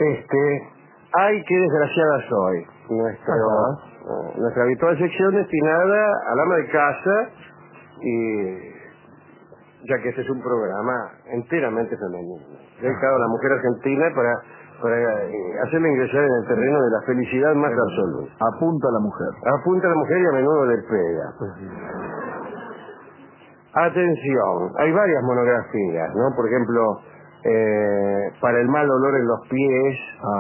¡Ay, qué desgraciada soy! Nuestra habitual sección destinada al ama de casa, y ya que este es un programa enteramente femenino, dedicado a la mujer argentina para hacerla ingresar en el terreno de la felicidad más absoluta. Apunta a la mujer. Apunta a la mujer y a menudo le pega. Atención, hay varias monografías, ¿no? Por ejemplo, para el mal olor en los pies,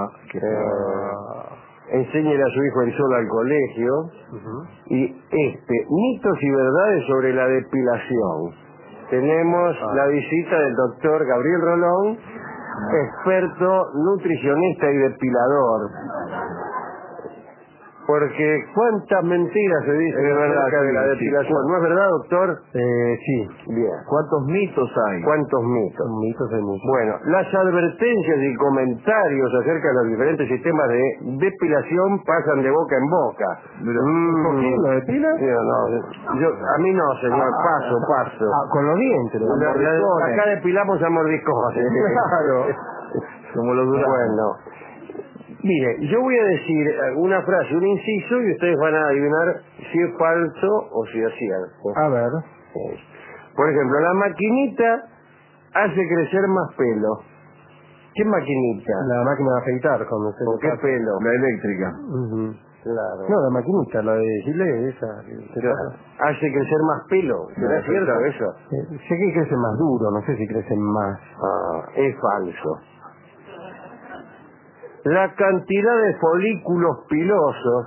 enséñele a su hijo el sol al colegio, y mitos y verdades sobre la depilación. Tenemos la visita del doctor Gabriel Rolón, experto nutricionista y depilador. Porque cuántas mentiras se dicen acerca de la depilación. ¿No es verdad, doctor? Sí. Bien. ¿Cuántos mitos hay? ¿Cuántos mitos? Mitos hay muchos. Bueno, las advertencias y comentarios acerca de los diferentes sistemas de depilación pasan de boca en boca. ¿Lo depila? A mí no, señor. Paso. Con los dientes. Acá depilamos a mordiscones. Claro. Como los duraznos. Bueno. Mire, yo voy a decir una frase, un inciso, y ustedes van a adivinar si es falso o si es cierto. A ver. Por ejemplo, la maquinita hace crecer más pelo. ¿Qué maquinita? La máquina de afeitar. ¿Con qué pelo? La eléctrica. Claro. No, la maquinita, la de Gillette, esa. Hace crecer más pelo. ¿Será cierto eso? Sé que crece más duro, no sé si crecen más. Es falso. La cantidad de folículos pilosos,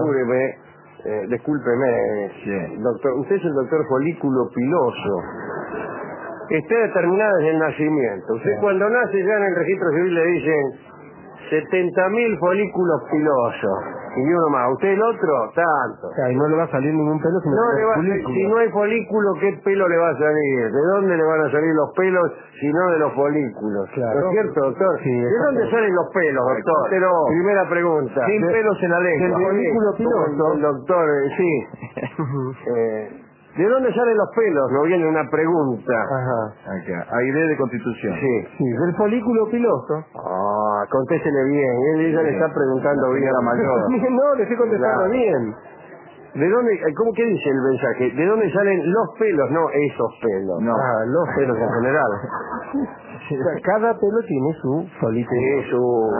discúlpeme, doctor, usted es el doctor folículo piloso, está determinada desde el nacimiento. Usted cuando nace ya en el registro civil le dicen 70.000 folículos pilosos, y uno más. ¿Usted el otro? Tanto. Y no le va a salir ningún pelo si si no hay folículo, ¿qué pelo le va a salir? ¿De dónde le van a salir los pelos si no de los folículos? Claro. ¿No es cierto, doctor? Sí, ¿De dónde salen los pelos, doctor? Pero, primera pregunta. Sin pelos en la lengua. Del folículo piloso. Doctor, sí. ¿De dónde salen los pelos? No viene una pregunta. Acá. Aire de Constitución. Sí, del folículo piloso. Contéstele bien. Ella le está preguntando bien a la mayor. No, le estoy contestando bien. ¿De dónde, qué dice el mensaje? ¿De dónde salen los pelos? No esos pelos. No. Los pelos en general. Cada pelo tiene su folículo. Sí,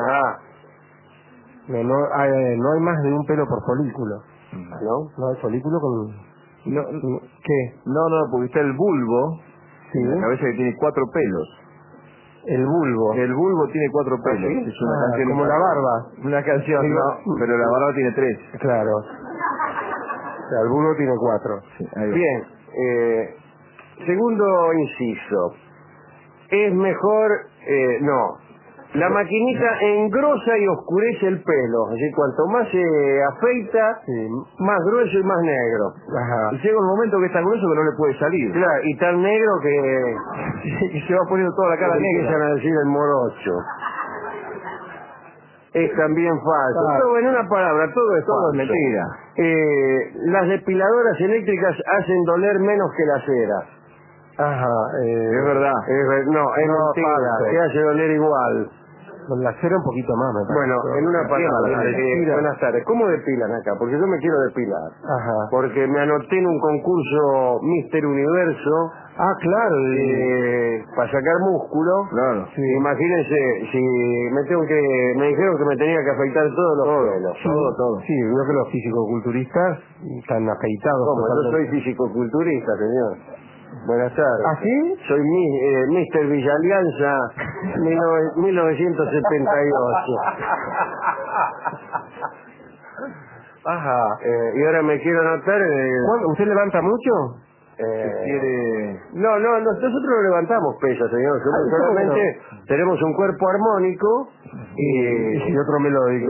No hay más de un pelo por folículo. No hay folículo con... ¿Qué? No, porque está el bulbo, la cabeza que tiene 4 pelos. El bulbo. El bulbo tiene 4 pelos. ¿Sí? Es una canción como la barba. Una canción, no, pero la barba tiene 3. Claro. O sea, el bulbo tiene 4. Sí, bien. Segundo inciso. Es mejor... La maquinita engrosa y oscurece el pelo. Así, cuanto más se afeita, más grueso y más negro. Y llega un momento que es tan grueso que no le puede salir. Claro, y tan negro que se va poniendo toda la cara negra. Empiezan a decir el morocho. Es también falso. Todo en una palabra, todo es falso. Es mentira. Las depiladoras eléctricas hacen doler menos que la cera. Es verdad. Es mentira. Falso. Se hace doler igual. Con la cera un poquito más, me parece. Bueno, en una palabra. Buenas tardes. ¿Cómo depilan acá? Porque yo me quiero depilar. Porque me anoté en un concurso Mister Universo. Claro. Para sacar músculo. Claro. Sí. Imagínense, si me dijeron que me tenía que afeitar todos los pelos. Todo. Sí, veo que los fisicoculturistas están afeitados. ¿Cómo? Yo soy fisicoculturista, señor. Buenas tardes. ¿Ah, sí? Soy Mister Villalianza 1978. Y ahora me quiero anotar... ¿Usted levanta mucho? No, nosotros no levantamos pesas, señor. Solamente tenemos un cuerpo armónico y otro melódico.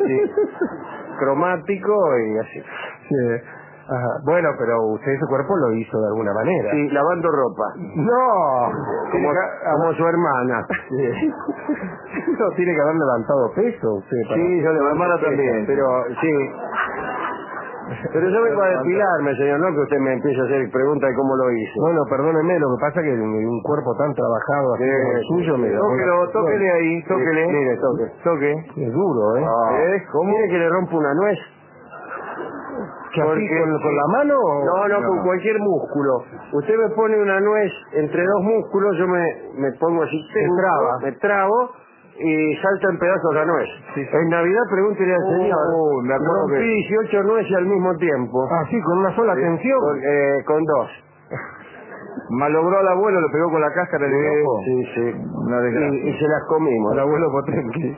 Cromático y así. Bueno, pero usted su cuerpo lo hizo de alguna manera. Sí, lavando ropa. No, como su hermana. No tiene que haber levantado peso usted. Sí, yo levanto también. Pero sí. Pero yo vengo a depilarme, señor, no que usted me empiece a hacer preguntas de cómo lo hizo. Bueno, perdóneme, lo que pasa es que un cuerpo tan trabajado así como el suyo... Tóquele ahí, tóquele. Mire, toque. Es duro, ¿eh? ¿Cómo? ¿Quiere que le rompa una nuez? ¿Que así con la mano? No, con cualquier músculo. Usted me pone una nuez entre dos músculos, yo me pongo así, me trabo y salta en pedazos la nuez. Sí. En Navidad pregúntele al señor. Me acuerdo rompí 18 nueces al mismo tiempo. Ah, sí, con una sola tensión. Con dos. Malogró al abuelo, lo pegó con la cáscara del ojo. Sí. Y se las comimos. El abuelo potente.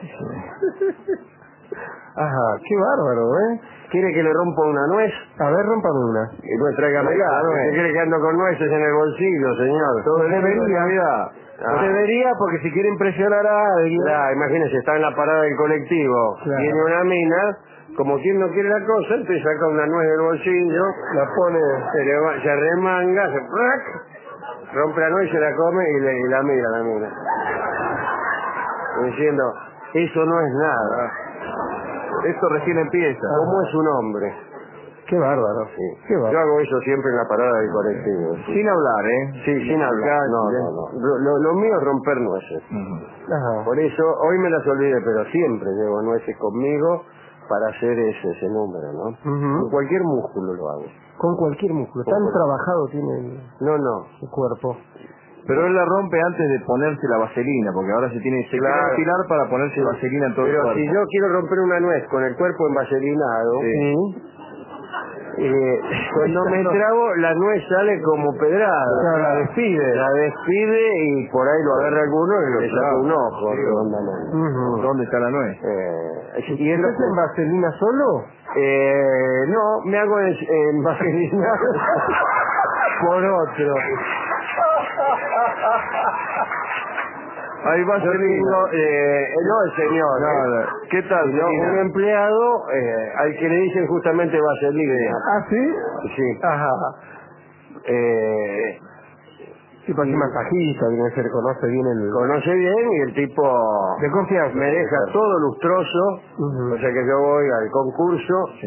Ajá, qué bárbaro, ¿eh? ¿Quiere que le rompa una nuez? A ver, rómpame una. Y pues tráigamela, ¿no? ¿Usted quiere que ando con nueces en el bolsillo, señor? Todo debería. Debería, porque si quiere impresionar a alguien... Claro, imagínese, está en la parada del colectivo, tiene una mina, como quien no quiere la cosa, entonces saca una nuez del bolsillo, la pone... se remanga, rompe la nuez, se la come y la mira, diciendo, eso no es nada. Esto recién empieza. ¿Cómo es un hombre? Qué bárbaro. Sí. Qué bárbaro. Yo hago eso siempre en la parada del colectivo. Sí. Sin hablar, ¿eh? Sí, sin hablar. No. Lo mío es romper nueces. Ajá. Por eso, hoy me las olvidé, pero siempre llevo nueces conmigo para hacer ese número, ¿no? Con cualquier músculo lo hago. Con cualquier músculo. Tan trabajado tiene el cuerpo. Pero él la rompe antes de ponerse la vaselina, porque ahora se quiere depilar para ponerse vaselina en todo el cuerpo. Pero si yo quiero romper una nuez con el cuerpo envaselinado, cuando me trabo, la nuez sale como pedrada. Claro, la despide y por ahí lo agarra alguno y le saca un ojo. ¿Dónde está la nuez? ¿Y eso es en vaselina solo? No, me hago en vaselina por otro. Ahí va no, el señor. ¿Qué tal? Un empleado al que le dicen justamente vaselina. ¿Ah, sí? Sí. Ajá. Sí, para masajista, viene se conoce bien Conoce bien y el tipo... De confianza. Me deja todo lustroso, o sea que yo voy al concurso. Sí.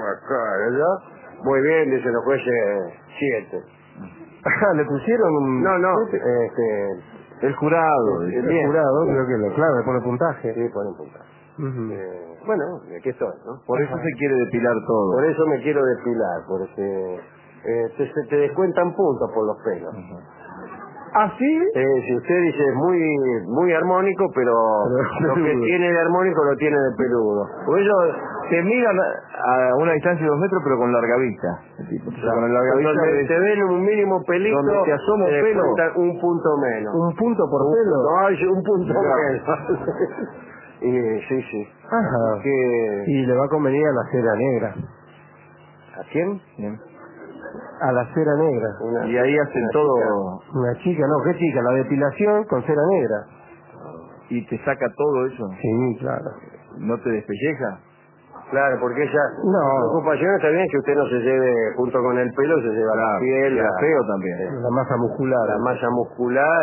Muy bien, dicen los jueces 7. ¿Le pusieron un...? No, el jurado. El jurado, creo que le pone puntaje. Sí, pone puntaje. Bueno, aquí estoy, ¿no? Por eso se quiere depilar todo. Por eso me quiero depilar, porque te descuentan puntos por los pelos. ¿Ah, sí? Si usted dice es muy armónico, pero lo que tiene de armónico lo tiene de peludo. Por ello te miran a una distancia de 2 metros, pero con larga vista. Con el larga vista te ven un mínimo pelito, donde te asoma un pelo, un punto menos. ¿Un punto por pelo? No, un punto menos. Sí. Ajá. Y le va a convenir a la cera negra. ¿A quién? A la cera negra. Y ahí hacen todo... Una chica, no, ¿qué chica? La depilación con cera negra. ¿Y te saca todo eso? Sí, claro. ¿No te despelleja? Claro, porque ella... La preocupación está bien que usted no se lleve, junto con el pelo, se lleva la piel. La feo también. La masa muscular. La masa muscular.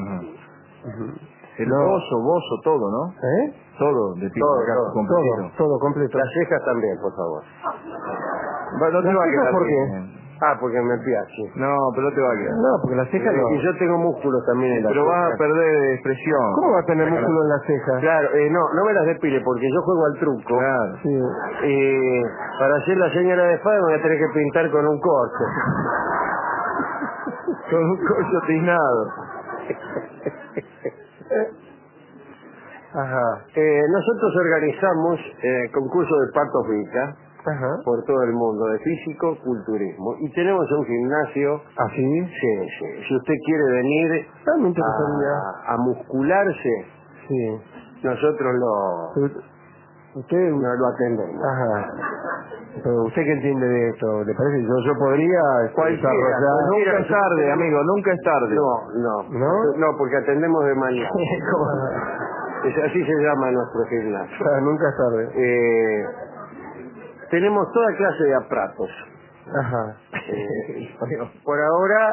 El bozo, todo, ¿no? Todo, todo completo. Las cejas también, por favor. No te va a quedar. ¿Por qué? Porque me piache. No, pero no te va a quedar. No, porque las cejas no. Y yo tengo músculos también en las cejas. Pero vas a perder expresión. ¿Cómo va a tener músculo en las cejas? Claro, no me las depile porque yo juego al truco. Claro. Sí. Para hacer la señora de espada me voy a tener que pintar con un corcho. Con un corcho tiznado. Ajá. Nosotros organizamos concursos de partos Vita por todo el mundo, de físico-culturismo. Y tenemos un gimnasio. ¿Ah, sí? Sí. Si usted quiere venir a muscularse, sí, nosotros usted lo atendemos. Ajá. Pero usted qué entiende de esto, ¿le parece? Yo podría desarrollar... Nunca es tarde, amigo, nunca es tarde. No, porque atendemos de mañana. Así se llama nuestro gimnasio. Nunca es tarde. Tenemos toda clase de aparatos. Ajá. Por ahora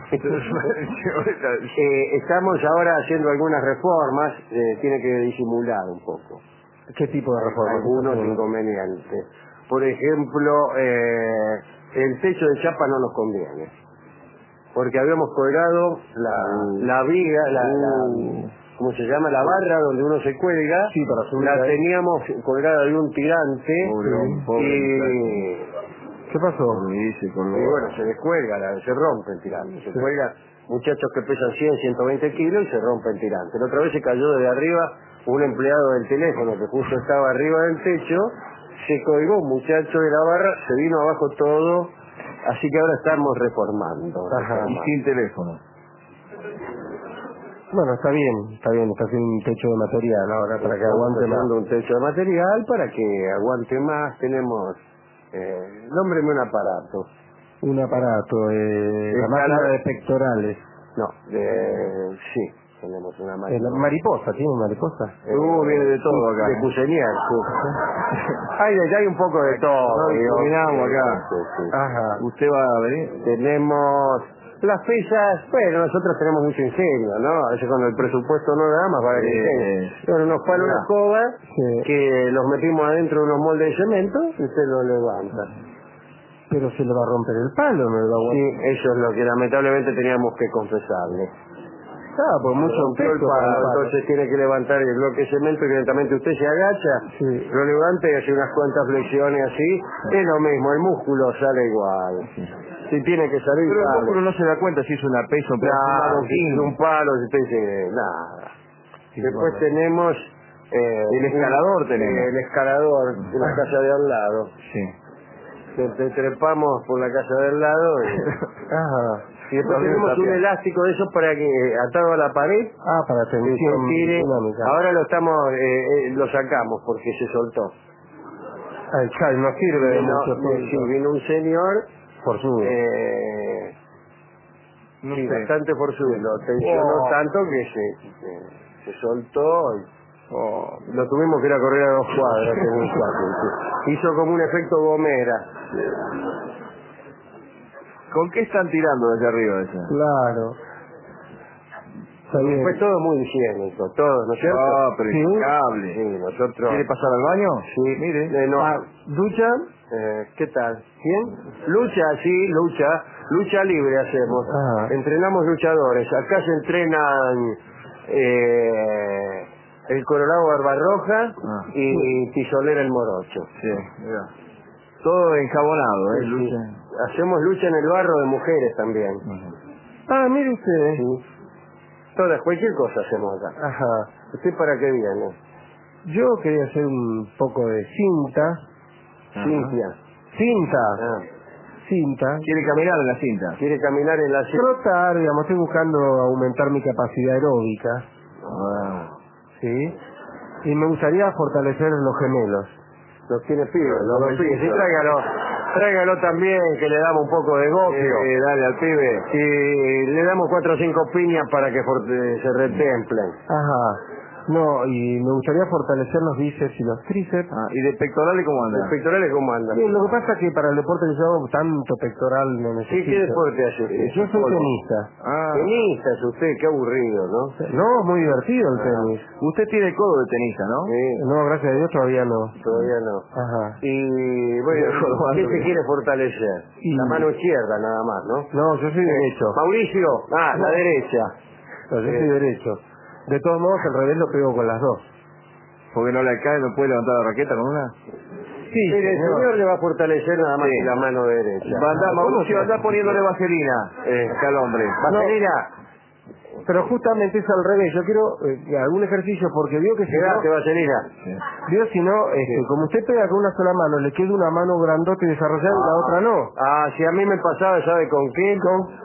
estamos ahora haciendo algunas reformas, tiene que disimular un poco. ¿Qué tipo de reformas? Algunos inconvenientes. por ejemplo, el techo de chapa no nos conviene, porque habíamos colgado la viga, ¿cómo se llama? La barra donde uno se cuelga, sí, para subir la ahí. teníamos colgada de un tirante, y... ¿Qué pasó? Y bueno, se descuelga, se rompe el tirante, se cuelga muchachos que pesan 100, 120 kilos y se rompe el tirante. La otra vez se cayó desde arriba un empleado del teléfono que justo estaba arriba del techo, se colgó un muchacho de la barra, se vino abajo todo, así que ahora estamos reformando. Y sin teléfono. Bueno, está bien, está haciendo un techo de material ahora para que aguante más. Un techo de material para que aguante más. Tenemos, nómbreme un aparato. Un aparato, la máquina de pectorales. No, sí, tenemos una máquina. La mariposa, ¿tiene mariposa? Viene de todo acá. De Cusenier, sí. hay un poco de todo. Terminamos acá. Sí. Ajá. ¿Usted va a venir? Tenemos las pesas, bueno, nosotros tenemos mucho ingenio, ¿no? A veces cuando el presupuesto no da más para que ingenio. Pero nos para una escoba que los metimos adentro de unos moldes de cemento y usted lo levanta. Pero se le va a romper el palo, ¿no? Sí, eso es lo que lamentablemente teníamos que confesarle. Ah, pues mucho peso para el palo. Entonces tiene que levantar el bloque de cemento y directamente usted se agacha, lo levanta y hace unas cuantas flexiones así. Es lo mismo, el músculo sale igual. Si tiene que salir, pero el músculo no se da cuenta si es una pesa o un palo, si usted dice nada. Después tenemos el escalador, el escalador de la casa de al lado. Sí. Te trepamos por la casa del lado y después tenemos un elástico de esos para que atado a la pared para tensión dinámica. Ahora lo sacamos porque se soltó. No sirve de mucho. Vino un señor forzudo, bastante forzudo, lo tensionó tanto que se soltó lo tuvimos que ir a correr a 2 cuadras en un cuarto. Hizo como un efecto Gomera. ¿Con qué están tirando desde arriba esa? Claro. Fue todo muy higiénico, todo, ¿no es cierto? Pero impecable. Sí, nosotros... ¿Quiere pasar al baño? Sí. Mire. ¿Ducha? ¿Qué tal? ¿Quién? Lucha libre hacemos. Entrenamos luchadores. Acá se entrenan el Colorado Barbarroja y Tizolera el Morocho. Sí, mira. Todo enjabonado, ¿eh? Sí. Hacemos lucha en el barro de mujeres también. Mire usted. Sí. Cualquier cosa hacemos acá. ¿Usted para qué viene? Yo quería hacer un poco de cinta. Cinta. ¿Quiere caminar en la cinta? ¿Quiere caminar en la cinta? Trotar, digamos, estoy buscando aumentar mi capacidad aeróbica. ¿Sí? Y me gustaría fortalecer los gemelos. Los tiene pibes, los pibes. Sí, tráigalo también, que le damos un poco de gopio. Dale al pibe. Y le damos 4 o 5 piñas para que se retemplen. No, y me gustaría fortalecer los bíceps y los tríceps. ¿Y de pectorales cómo andan? ¿De pectorales cómo andan? Sí, lo que pasa es que para el deporte que yo hago, tanto pectoral no necesito. Sí, ¿qué deporte hace usted? Yo soy tenista. Tenista es usted, qué aburrido, ¿no? No, muy divertido el tenis. Usted tiene codo de tenista, ¿no? Sí. No, gracias a Dios todavía no. Todavía no. Y bueno, ¿qué se quiere fortalecer? La mano izquierda nada más, ¿no? No, yo soy derecho. Mauricio, la derecha. No, yo soy derecho. De todos modos, al revés lo pego con las dos. ¿Porque no le cae, no puede levantar la raqueta con una? Sí, el señor le va a fortalecer nada más que la mano derecha. Mauricio, anda poniéndole vaselina acá al hombre. Vaselina. Pero justamente es al revés. Yo quiero algún ejercicio porque veo que si no... vaselina. Veo si no, como usted pega con una sola mano, le queda una mano grandota y desarrollada y la otra no. Si a mí me pasaba, ¿sabe con qué?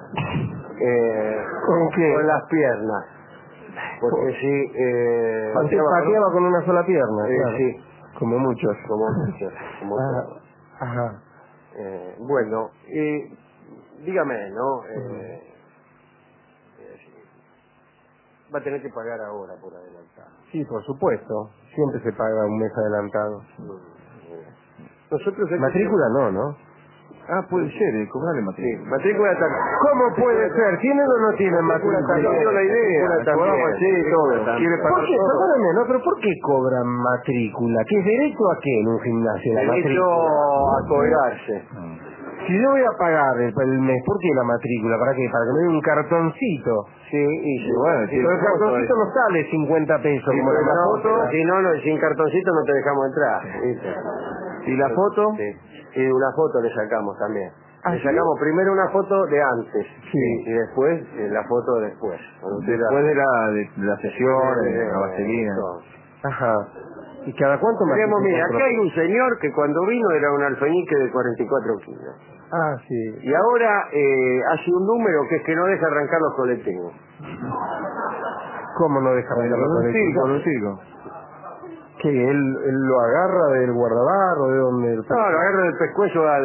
¿Con qué? Con las piernas. Porque pateaba con una sola pierna. Claro. Sí. Como muchos. Bueno, dígame, ¿no? Va a tener que pagar ahora por adelantado. Sí, por supuesto. Siempre se paga un mes adelantado. Nosotros matrícula no. Ah, puede ser, cobrarle Sí, matrícula. matrícula también. ¿Cómo puede ser? ¿Tienen o no tienen matrícula? No dio la idea. Cobramos, sí, todo. Quiere ¿Por pagar qué? todo. Perdóname, ¿no? ¿Pero por qué cobran matrícula? ¿Qué es derecho a qué en un gimnasio la Derecho matrícula? a colgarse. Si yo voy a pagar el mes, ¿por qué la matrícula? ¿Para qué? Para que me den un cartoncito. Sí, y sí. Bueno, Pero el cartoncito no sale 50 pesos como la foto. Si no, sin cartoncito no te dejamos entrar. ¿Viste? ¿Y la foto? Sí. Y una foto le sacamos también. ¿Ah, Le sí? sacamos primero una foto de antes. Sí. Y después la foto de después. Después de la sesión, la vaselina. Ajá. ¿Y cada cuánto más? Tenemos, mira, acá hay un señor que cuando vino era un alfeñique de 44 kilos. Ah, sí. Y ahora hace un número que es que no deja arrancar los colectivos. ¿Cómo no deja bailar Con los un circo, con un colectivos? circo. ¿Qué? ¿Él lo agarra del guardabarro? ¿De dónde? No, lo agarra del pescuezo al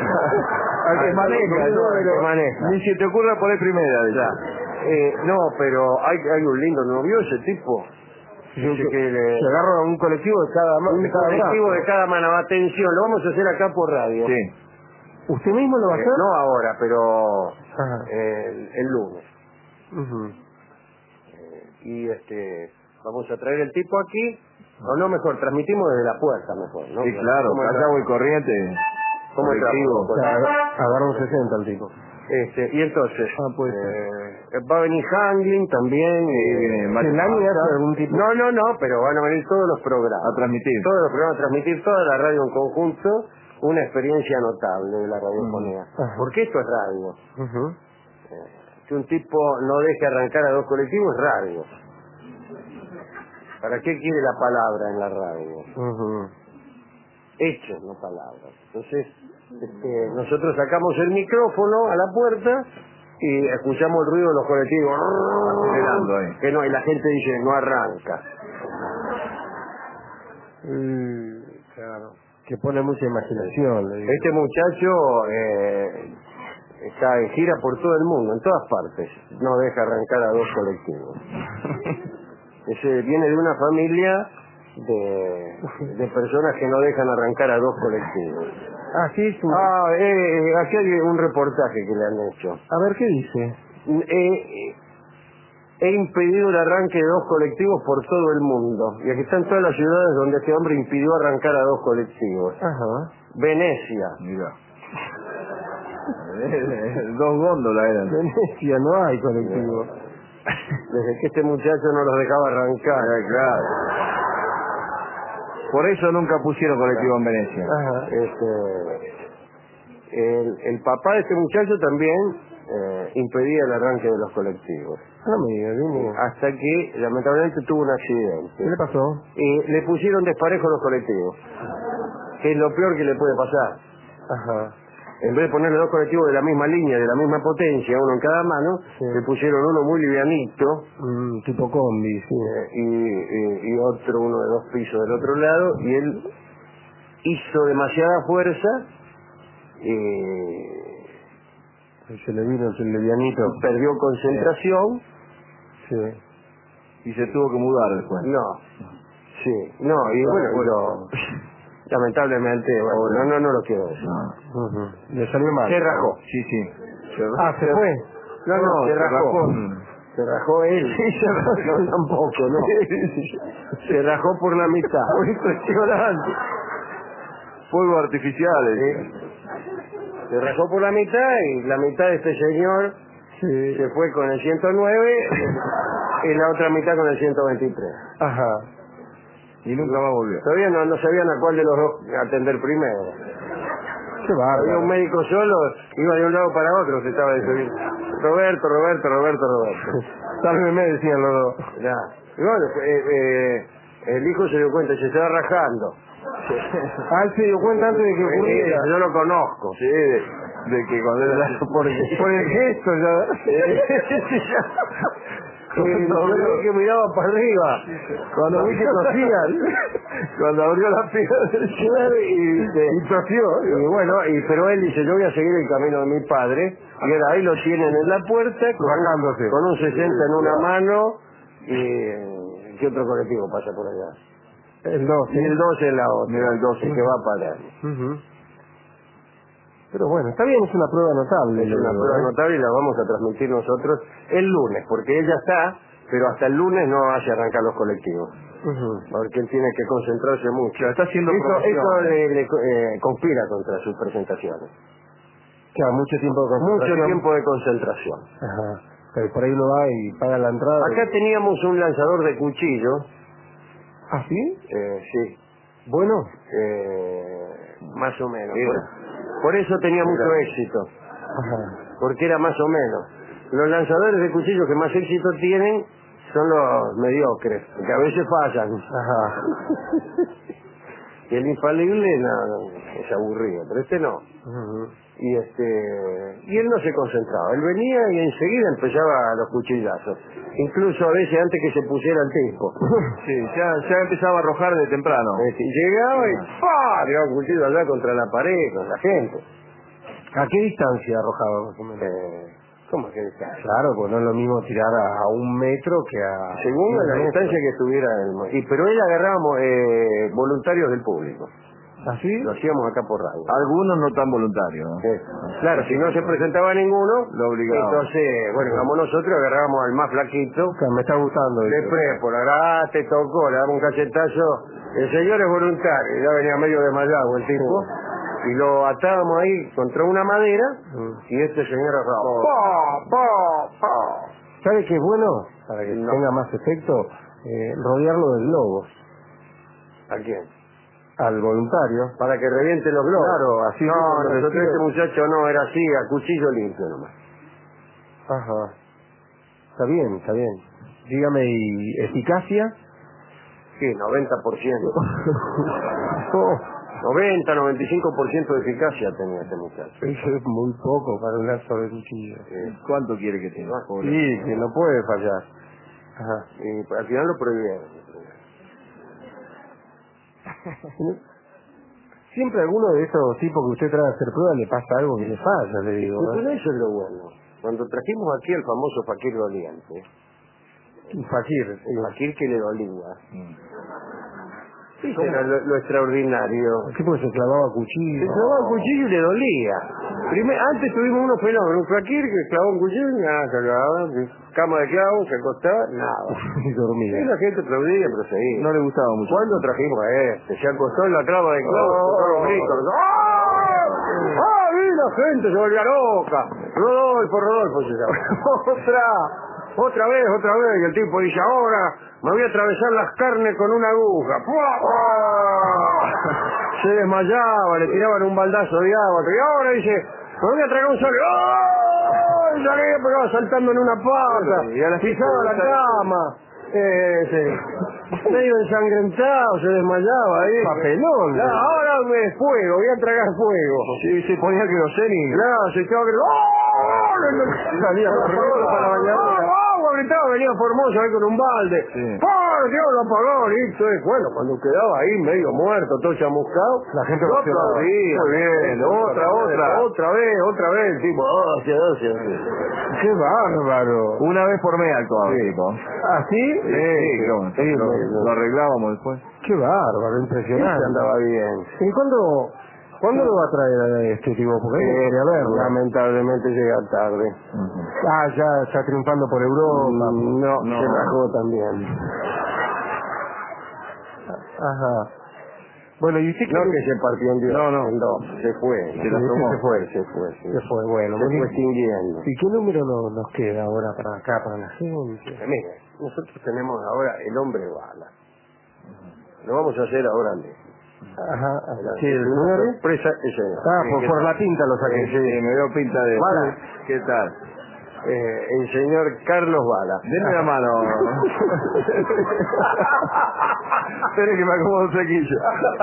que maneja, al que maneja. Ni se te ocurra poner primera. Ya. No, pero hay un lindo novio ese tipo. Dice que Se agarra un colectivo de cada mano. un colectivo de cada mano. Atención, lo vamos a hacer acá por radio. Sí. ¿Usted mismo lo va a hacer? No ahora, pero Ajá. el lunes. Ujú. Y vamos a traer el tipo aquí. O no, mejor, transmitimos desde la puerta mejor, ¿no? Sí, claro, ¿Cómo casa agua y corriente. ¿Cómo colectivo. O sea, agarra un 60 el tipo. Y entonces, Puede va a venir Hangling también. ¿El año hace algún tipo? No, pero van a venir todos los programas. A transmitir. Todos los programas, a transmitir toda la radio en conjunto, una experiencia notable de la radiofonía. Ajá. Porque esto es radio. Ujú. Que un tipo no deje arrancar a dos colectivos es radio. ¿Para qué quiere la palabra en la radio? Ujú. Hechos, no palabras. Entonces, nosotros sacamos el micrófono a la puerta y escuchamos el ruido de los colectivos. Acelerando ahí. Que no, y la gente dice, no arranca. Claro. Que pone mucha imaginación. Le digo. Este muchacho está en gira por todo el mundo, en todas partes. No deja arrancar a dos colectivos. Viene de una familia de personas que no dejan arrancar a dos colectivos. Ah, sí, es un... Aquí hay un reportaje que le han hecho. A ver, ¿qué dice? He impedido el arranque de dos colectivos por todo el mundo. Y aquí están todas las ciudades donde este hombre impidió arrancar a dos colectivos. Ajá. Venecia. Mira. Dos góndolas eran. Venecia no hay colectivo. Desde que este muchacho no los dejaba arrancar. Claro. Por eso nunca pusieron colectivo en Venecia. Ajá. El papá de este muchacho también impedía el arranque de los colectivos. No me diga, dime. Hasta que lamentablemente tuvo un accidente. ¿Qué le pasó? Y le pusieron desparejo los colectivos. Que es lo peor que le puede pasar. Ajá. En vez de ponerle dos colectivos de la misma línea, de la misma potencia, uno en cada mano, Sí. le pusieron uno muy livianito Tipo combi, sí. y otro, uno de 2 pisos del otro lado, y él hizo demasiada fuerza y Se le vino el livianito. perdió concentración. Sí. Y se tuvo que mudar después. No, sí, no, y bueno, lamentablemente, bueno, no lo quiero decir. Ujú. Le salió mal. Se rajó. Sí, sí. Ah, ¿se fue? No, se rajó. Mm. Se rajó él. Sí, se rajó. No, tampoco, no. Se rajó por la mitad. Impresionante. Fuegos artificiales. Se rajó por la mitad y la mitad de este señor Sí. se fue con el 109 y la otra mitad con el 123. Ajá. Y nunca más volvió. Todavía no sabían a cuál de los dos atender primero. Qué Había bárbaro. un médico solo, iba de un lado para otro, se estaba diciendo, Roberto. Sálveme, decían los dos. Ya. Y bueno, el hijo se dio cuenta, se estaba rajando. Ah, él se dio cuenta antes de que ocurriera. Yo lo conozco. Sí, de que cuando era... Por el gesto ya. Yo vi que miraba para arriba. Cuando vi que tosían. Cuando abrió la pila del Y tosió. Y bueno, pero él dice, yo voy a seguir el camino de mi padre. Y él ahí lo tienen en la puerta, Bajándose. con un 60 en una mano. Y ¿qué otro colectivo pasa por allá? El 12. Y el 12 en la otra. Mira, el 12. que va a parar. Ujú. Pero bueno, está bien, es una prueba notable. Es una prueba notable y la vamos a transmitir nosotros el lunes, porque ella está, pero hasta el lunes no hace arrancar los colectivos. Porque él tiene que concentrarse mucho. Está haciendo eso le conspira contra sus presentaciones. Claro, mucho tiempo de concentración. Mucho tiempo de concentración. Ajá. Pero por ahí uno va y paga la entrada. Acá teníamos un lanzador de cuchillos. ¿Ah, sí? Sí. Bueno. Más o menos. Por eso tenía mucho éxito. Ajá. Porque era más o menos. Los lanzadores de cuchillos que más éxito tienen son los mediocres, que a veces fallan. Ajá. Y el infalible no, es aburrido, pero este no. Y él no se concentraba, él venía y enseguida empezaba los cuchillazos, incluso a veces antes que se pusiera el tiempo. Sí, ya empezaba a arrojar de temprano. Llegaba y ¡pah! Tiraba un cuchillo allá contra la pared, con la gente. ¿A qué distancia arrojaba más o menos? ¿Cómo que distancia? Claro, pues no es lo mismo tirar a 1 metro que a... Según la distancia que estuviera pero él agarrábamos voluntarios del público. ¿Ah, sí? Lo hacíamos acá por radio. Algunos no tan voluntarios, ¿no? Claro, si no se presentaba ninguno, lo obligaba. Entonces, bueno, vamos nosotros, agarrábamos al más flaquito. Me está gustando. De por ahora te tocó, le damos un cachetazo. El señor es voluntario, ya venía medio desmayado el tipo. Y lo atábamos ahí contra una madera y este señor arrojaba. ¿Sabe qué es bueno? Para que tenga más efecto, rodearlo de globos. ¿A quién? Al voluntario. Para que reviente los globos. Claro, así. No, nosotros este muchacho no, era así, a cuchillo limpio nomás. Ajá. Está bien, está bien. Dígame, ¿y eficacia? Sí, 90%. 90-95% de eficacia tenía este muchacho. Eso es muy poco para un lazo de cuchillo. ¿Cuánto quiere que tenga? Sí, que no puede fallar. Ajá. Y al final lo prohibieron. Siempre a alguno de esos tipos que usted trae a hacer pruebas le pasa algo que le falla, le digo. Pero eso es lo bueno. Cuando trajimos aquí el famoso Fakir doliente. Un fakir. El Fakir que le dolía. Sí, era lo extraordinario. ¿Qué? Porque se clavaba cuchillo. Se clavaba cuchillo y le dolía. Antes tuvimos unos fenómenos. Un Fakir que clavó un cuchillo y nada, se clavaba. Cama de clavos, se acostaba, nada. Y dormía. Y la gente aplaudía, pero seguía. No le gustaba mucho. ¿Cuándo trajimos a este? Se acostó en la clava de clavos, tocaron gritos. ¡Ah! ¡Vi la gente! Se volvía loca. Rodolfo se llama. Otra vez, y el tipo dice, ahora me voy a atravesar las carnes con una aguja. Se desmayaba, le tiraban un baldazo de agua, y ahora dice, me voy a tragar un sol. Y salía, pegaba saltando en una pata, pisaba la cama. Medio ensangrentado, se desmayaba ahí. Papelón. Claro, ahora fuego, voy a tragar fuego. Sí, se ponía queroseno y... Claro, se quedaba que... Salía para la bañadera. Gritaba, venía Formosa ahí con un balde. Dios, lo apagó, listo. Bueno, cuando quedaba ahí medio muerto, todo chamuscado, la gente lo aplaudía. Muy bien, otra vez, tipo, gracias. Qué bárbaro. Una vez por mes actuaba el tipo. ¿Ah, sí? Sí, lo arreglábamos después. Qué bárbaro, impresionante. Andaba bien. ¿Y cuándo lo va a traer a este tipo? Porque quería verlo. Lamentablemente llega tarde. Ya está triunfando por Europa. No, se bajó también. Ajá. Bueno, y usted no que se partió en Dios. No. Se fue. Se fue, bueno. Se fue extinguiendo. ¿Y qué número nos queda ahora para acá, para la gente? Mire, nosotros tenemos ahora el hombre bala. Lo vamos a hacer ahora mismo. Ajá. Sí, el número sorpresa ese. Por la pinta lo saqué. Sí, me dio pinta de... Bala. ¿Qué tal? El señor Carlos Bala. Denme la mano. Espere que me acomodo un sequillo.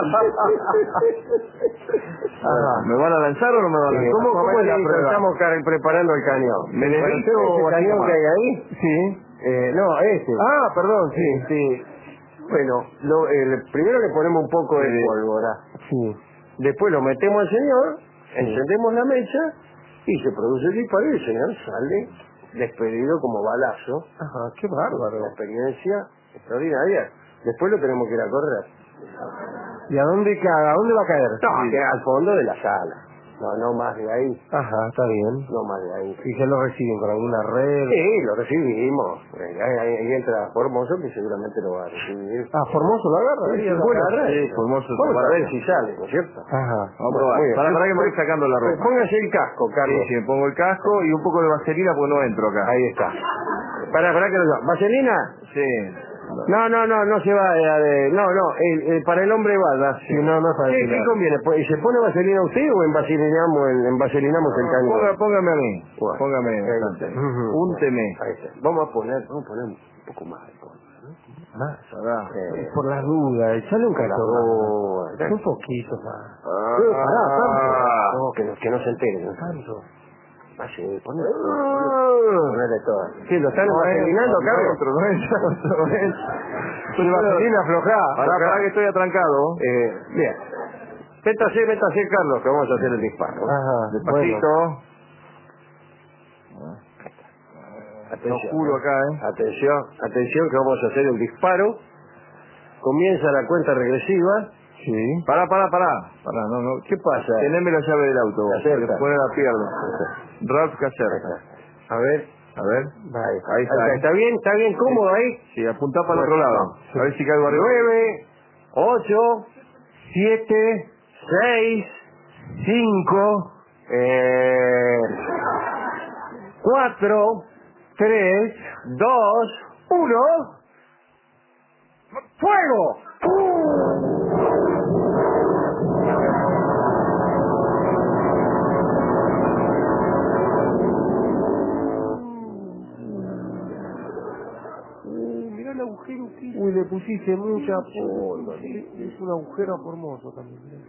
¿Me van a lanzar o no me van a lanzar? ¿Cómo es la prueba? Estamos preparando el cañón. ¿Me necesito el cañón que hay ahí? Sí. No, este. Perdón, sí. Bueno, primero le ponemos un poco de pólvora. Sí. Después lo metemos al señor, encendemos la mecha y se produce el disparo y el señor sale despedido como balazo. Ajá, qué bárbaro. Una experiencia extraordinaria. Después lo tenemos que ir a correr. ¿Y a dónde va a caer? No, al fondo de la sala. No más de ahí. Ajá, está bien. No más de ahí. ¿Y ya lo reciben con alguna red? Sí, lo recibimos. Ahí entra Formoso, que seguramente lo va a recibir. Ah, Formoso lo agarra. Sí, ¿Sí? bueno, Sí, Formoso. vamos a ver si sale, ¿no es cierto? Ajá. Vamos a probar. Muy bien. Para que me voy sacando la ropa. Póngase el casco, Carlos. Sí, me pongo el casco y un poco de vaselina porque no entro acá. Ahí está. Para que no. ¿Vaselina? Sí. No se va para el hombre bala. Sí, no es para ¿Qué tirar. conviene? ¿Se pone vaselina usted o envaselinamos el cañón? Póngame a mí. Bueno, Póngame ahí bastante. está. Únteme. Ahí está. Vamos a poner un poco más de alcohol, ¿no? Más. Pará. Por las dudas, echale un Por las cachorro. dudas. Un poquito más. Pará, tanto. No, que no se entere. ¿No? Tanto. Ah, sí, ponele todo. Sí, lo están vaselinando, Carlos. No entro. Pero vaselina aflojá. Pará que estoy atrancado. Bien. Métase, Carlos, que vamos a hacer el disparo. Ajá. Despacito. Atención. Oscuro acá, Atención que vamos a hacer el disparo. Comienza la cuenta regresiva. Sí. Pará. No. ¿Qué pasa? Teneme la llave del auto. Acerca. Después la pierdo. Ralph Caserta. A ver. Ahí está. ¿Está bien cómodo ahí? Sí, apuntá para el otro lado. A ver si caigo arriba. 9, 8, 7, 6, 5, 4, 3, 2, 1. ¡Fuego! Mirá el agujero que... Uy, le pusiste mucha polva. Es un agujero a Formoso también. Mirá.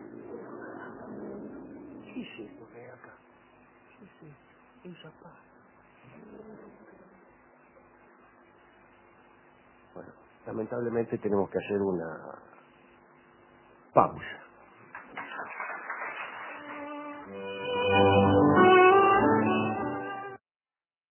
¿Qué es esto que hay acá? Un zapato. Bueno, lamentablemente tenemos que hacer una pausa.